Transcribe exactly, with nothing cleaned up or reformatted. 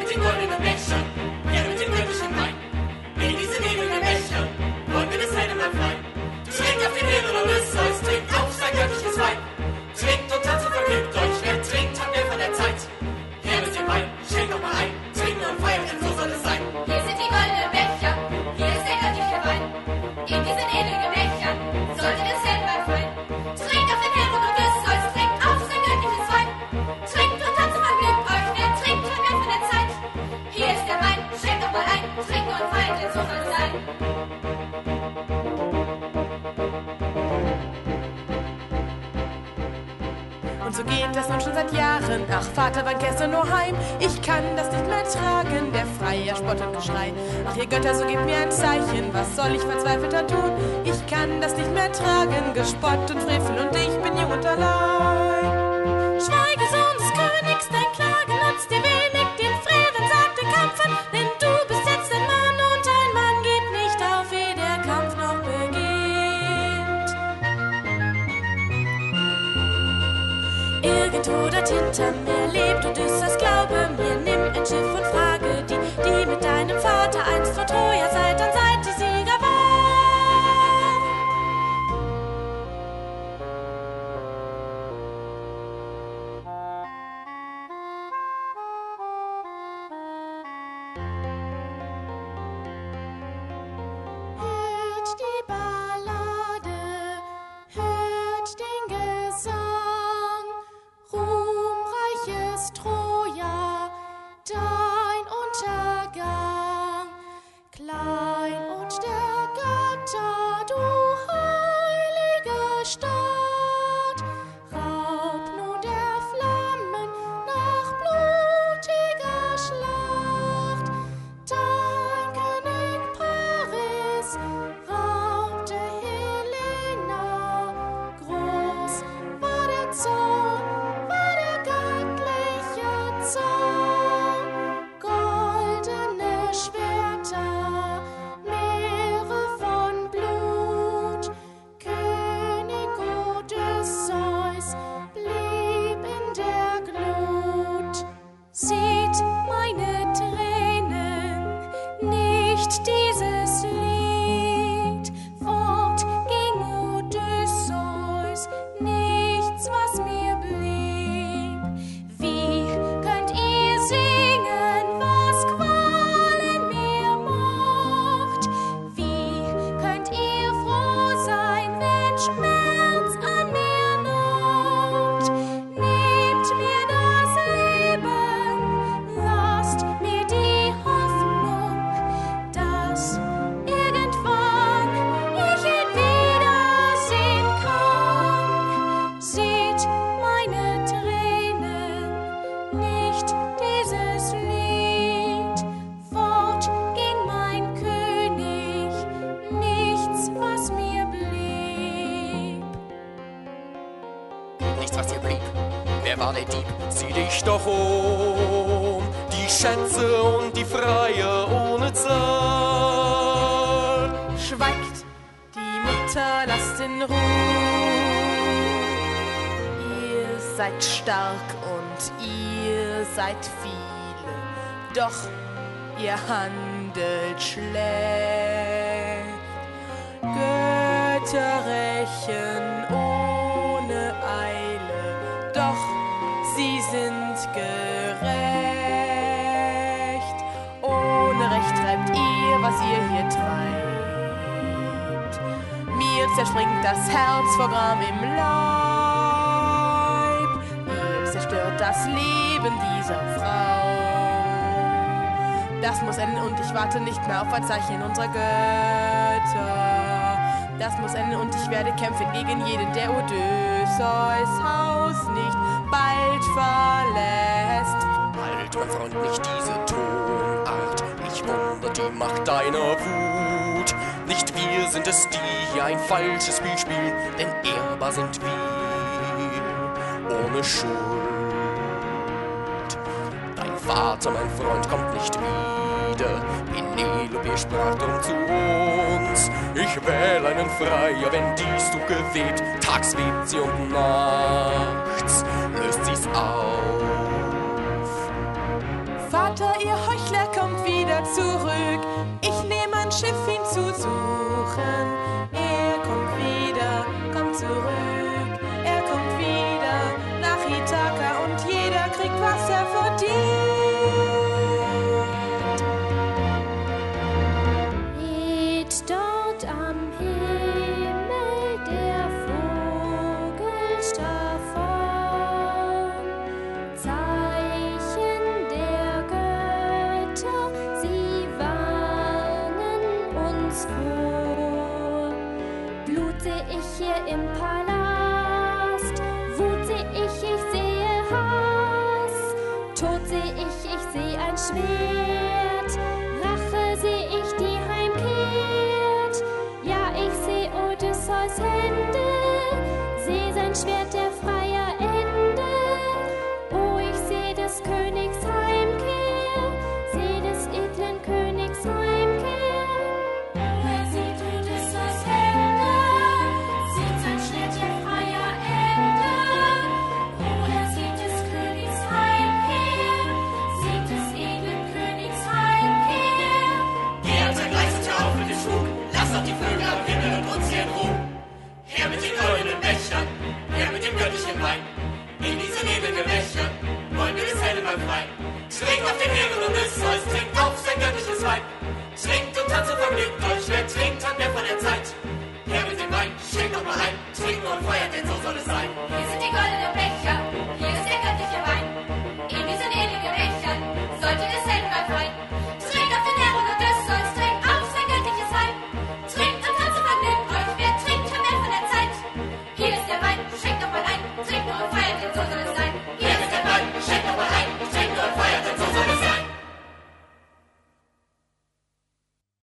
mit den goldenen Bechern, her mit dem göttlichen Wein. In diese nebelnden Becher wollen wir das Helle mal frei. Trinkt auf den Himmel und Odysseus, trinkt auf sein göttliches Wein. Trinkt und tanzt und vergnügt euch, wer trinkt, hat mehr von der Zeit. Her mit dem Wein, schenkt doch mal ein, trinken und feiern, denn so soll es sein. Hier sind die goldenen Becher, hier ist der göttliche Wein. In diesen edlen Bechern sollte das Hell mal fein. Trinkt auf den Himmel und Odysseus, trinkt auf sein göttliches Wein. Trinkt und tanzt und vergnügt euch, wer trinkt, hat mehr von der Zeit. Hier ist der Wein, schenkt doch mal ein, trinken und feiern, denn so soll es sein. Und so geht das nun schon seit Jahren. Ach, Vater, wann kehrst du nur heim? Ich kann das nicht mehr tragen, der Freier Spott und Geschrei. Ach, ihr Götter, so gebt mir ein Zeichen. Was soll ich verzweifelter tun? Ich kann das nicht mehr tragen, Gespott und Frevel, und ich bin jung und allein. Schweige, Sohn des Königs, dein Klagen nutzt dir wenig. Den Frevel sagt den Kampf an, denn du bist jetzt ein Mann, und ein Mann gibt nicht auf, ehe der Kampf noch beginnt. Irgendwo dort hinter mir lebt Odysseus, glaube mir, nimm ein Schiff und frage die, die mit deinem Vater einst vor Troja Seite an Seite Sieger war. Hört die Ballade, hört den Gesang, ruhmreiches Troja, dein Untergang. Klein und der Götter, du heilige Stadt, Raub nun der Flammen nach blutiger Schlacht. Dein König Paris raubte Helena, groß war der Zorn, war der göttliche Zorn. Goldene Schwerter, Meere von Blut, König Odysseus blieb in der Glut. Sieht meine Tränen nicht dieses Lied? Fort ging Odysseus, nichts, was mir blieb. Wie könnt ihr singen, was Qualen mir macht? Wie könnt ihr froh sein, wenn Schmerz an mir naht? Nehmt mir das Leben, lasst mir die Hoffnung, dass irgendwann ich ihn wiedersehen kann. Seht meine Tränen, nicht dieses Lied. Fort ging mein König, nichts, was mir blieb. Nichts, was dir blieb. Wer war der Dieb? Sieh dich doch um. Die Schätze und die Freier ohne Zahl. Schweigt, die Mutter, lasst in Ruhe. Ihr seid stark und ihr seid viele, doch ihr handelt schlecht. Götter rächen ohne Eile, doch sie sind gerecht. Ohne Recht treibt ihr, was ihr hier treibt. Mir zerspringt das Herz vor Gram im Leib. Ihr zerstört das Leben dieser Frau. Das muss enden und ich warte nicht mehr auf ein Zeichen unserer Götter. Das muss enden und ich werde kämpfen gegen jeden, der Odysseus Haus nicht bald verlässt. Halt, mein Freund, nicht diese Tonart. Mich wundert die Macht deiner Wut. Nicht wir sind es, die hier ein falsches Spiel spielen, denn ehrbar sind wir ohne Schuld. Dein Vater, mein Freund, kommt nicht wieder. Penelope sprach drum zu uns. Ich wähl einen Freier, wenn dies Tuch gewebt. Tags webt sie und nachts löst sie's auf. Vater, ihr Schwert. Rache seh ich, die heimkehrt. Ja, ich seh Odysseus Hände, seh sein Schwert der freier Ende. Oh, ich seh des Königs Heimkehr, seh des edlen Königs Heimkehr. Oh, er sieht Odysseus Hände, sieht sein Schwert der freier Ende. Oh, er sieht des Königs Heimkehr, sieht des edlen Königs Heimkehr. Geh an sein Gleis und hör auf mit dem Spuk, lass doch die Vögel am Himmel und uns hier in Ruhe. Her mit den goldenen Bechern, her mit dem göttlichen Wein. In diese Nebelgemächer wollen wir des Helden befreien. Schwingt auf den Himmel und Odysseus, trinkt auf sein göttliches Wein. Schwingt und tanzt und vergnügt euch, wer trinkt, hat mehr von der Zeit. Her mit dem Wein, schenkt doch mal ein, trinkt und feiert, denn so soll es sein. Hier sind die goldenen Becher.